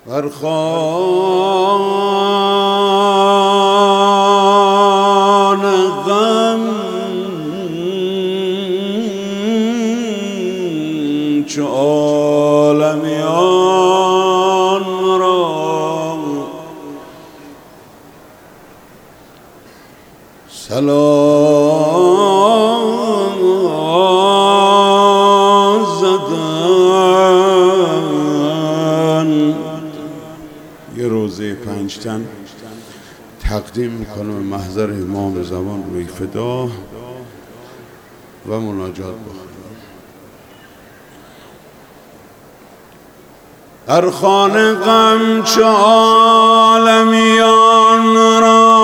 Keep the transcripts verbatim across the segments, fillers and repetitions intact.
بر خوان غم چو عالمیان را سلام زدن. یه روزه پنجتن تقدیم میکنم محضر امام زمان روی فدا و مناجات بخونم. در خانه غم چو عالمیان را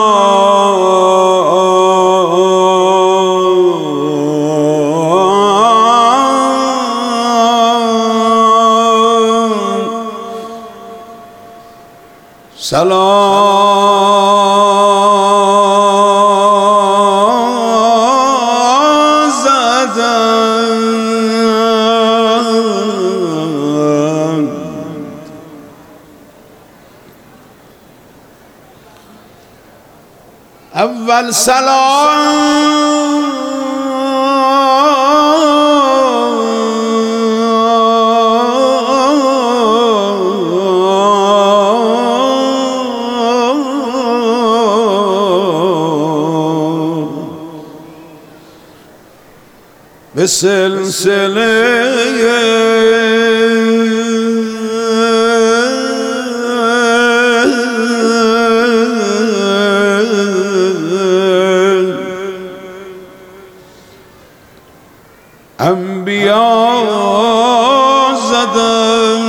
سلام زدن. اول سلام به سلسله انبیا زدن.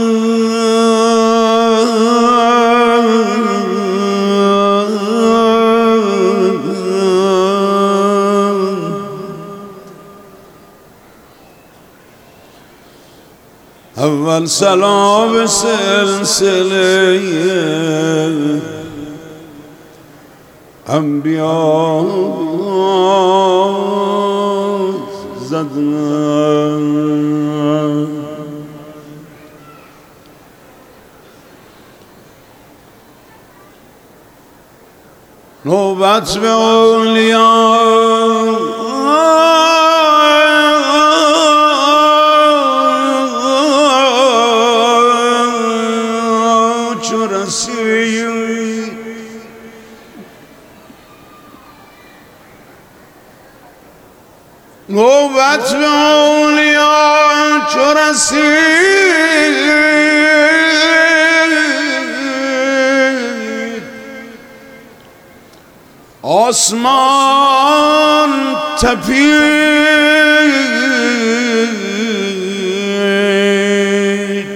اول سلام سلسله انبیا زدن. نوبت به اولیا چو رسید نوبت به اولیا چو رسید آسمان تپید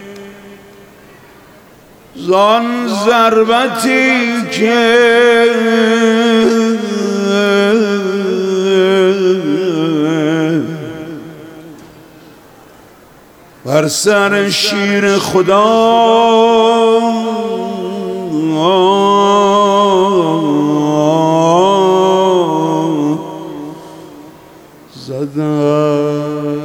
زان ضربتی که بر سر شیر خدا زدن.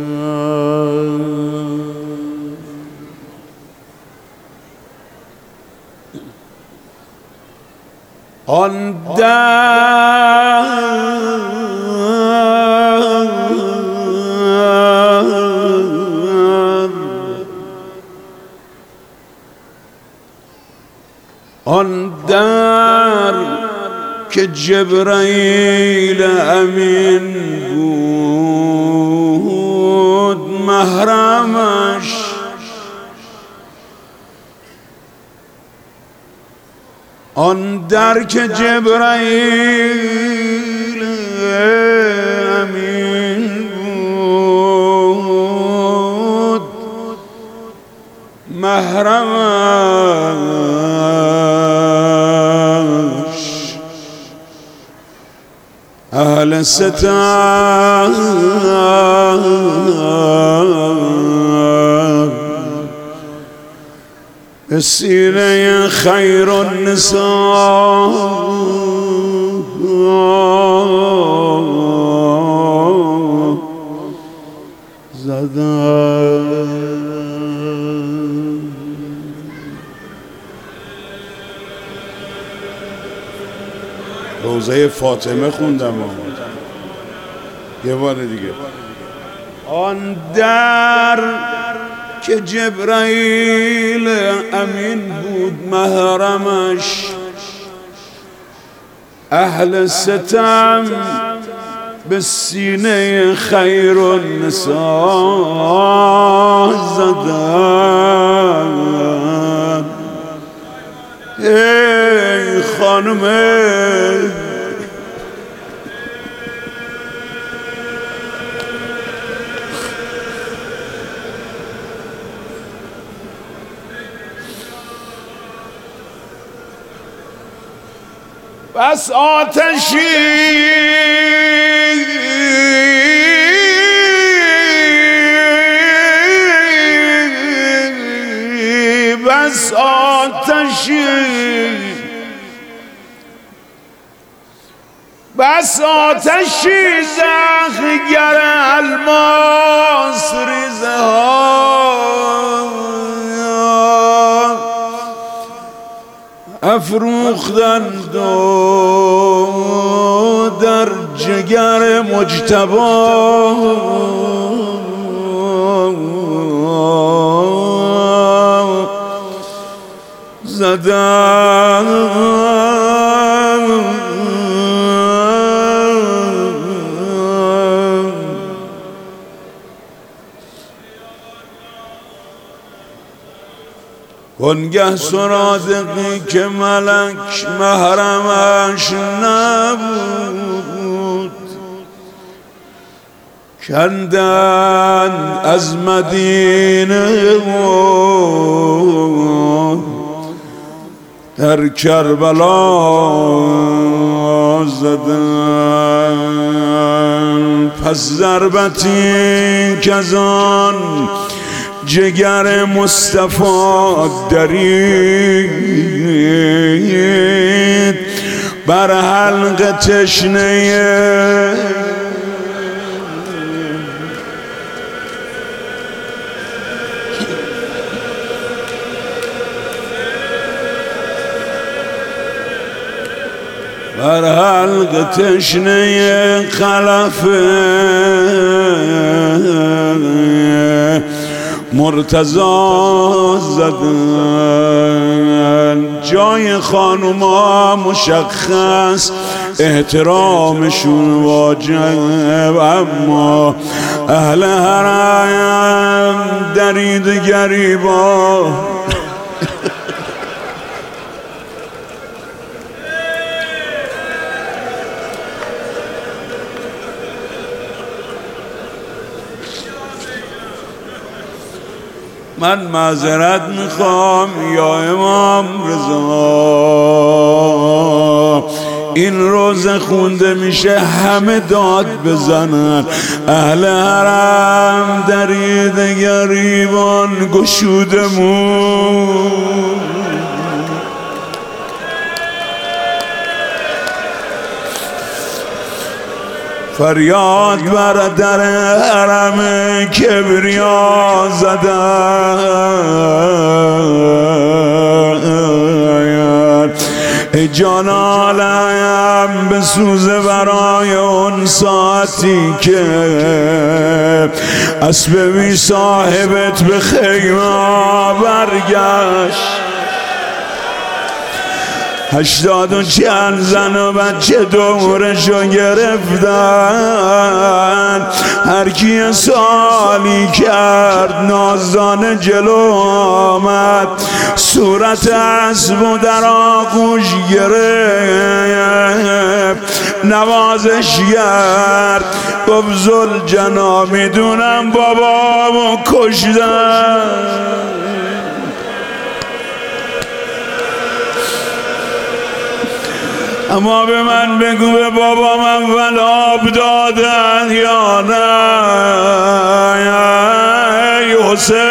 آن در آن در که جبرائیل امین بود محرمش آن در که جبرائیل امین بود محرمش اهل ستم به سینه خیر النساء زدن. روضه فاطمه خوندم یه بار دیگه. آن در که جبرائیل امین بود محرمش، اهل ستم به سینه خیر النساء زدن. ای خانم بس آتشی بس آتشی بس آتشی زخگر الماس ریزه ها افروختند و در جگر مجتبی زدن. وانگه سرادقی که ملک محرمش نبود، کندن از مدینه و در کربلا زدن. پس ضربتی که از آن جگر مصطفی درید بر حلق تشنه بر حلق تشنه خلف مرتضی زدن. جای خانوما مشخص، احترامشون واجب، اما اهل حرم درید گریبا من معذرت میخوام یا امام رضا، این روزه خونده میشه همه داد بزنن. اهل حرم درید گریبان گشودمون فریاد بر در حرم کبریا زدن. ای جان عالم بسوزه برای اون ساعتی که اسب بی صاحبت به خیمه برگشت. هشتاد و چند زن و بچه دورشو گرفتن، هر کی سالی کرد نازدانه جلو آمد، صورت اسب و در آغوش گرفت، نوازش کرد، گفت ذوالجنا میدونم بابامو کشتن، اما به من بگو به بابام اول آب دادن یا نه؟ ای حسین